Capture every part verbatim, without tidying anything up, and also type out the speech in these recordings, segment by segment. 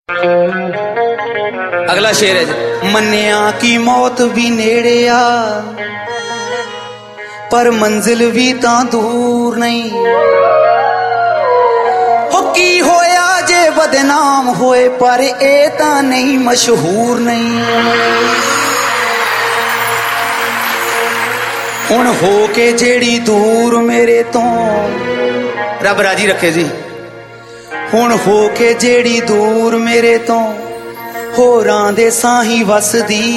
अगला शेर है, मन्निया की मौत भी नेड़े आ पर मंजिल भी तां दूर नहीं। हो की होया जे बदनाम होए पर ए तां नहीं मशहूर नहीं। हुण हो के जेड़ी दूर मेरे तो, रब राजी रखे जी। हुण हो के जेड़ी दूर मेरे तो होरां दे साही वसदी।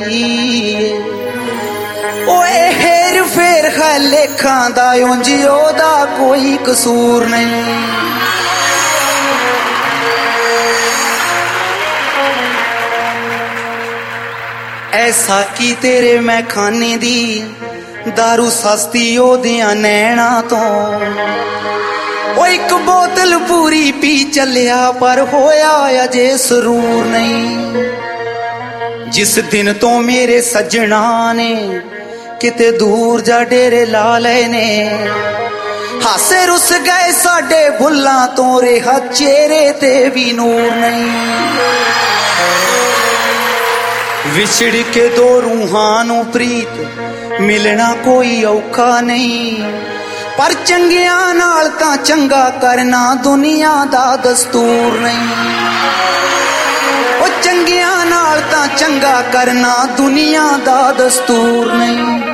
ओए हेर फेर है लेखां दा उंज ओदा कोई कसूर नहीं। ऐसा की तेरे मैं खाने दी दारू सस्ती ओदियां नैना तो। ओ एक बोतल पूरी पी चलिया पर होया अजे सरूर नहीं। जिस दिन तो मेरे सजना ने किते दूर जा डेरे ला लेने। हासे रुस गए साडे भुल्लां तो रेहा चेहरे ते भी नूर नहीं। विछड़ के दो रूहां नू प्रीत मिलना कोई औखा नहीं। पर चंगिया नाल तां चंगा करना दुनिया दा दस्तूर नहीं। ओ चंगिया नाल तां चंगा करना दुनिया दा दस्तूर नहीं।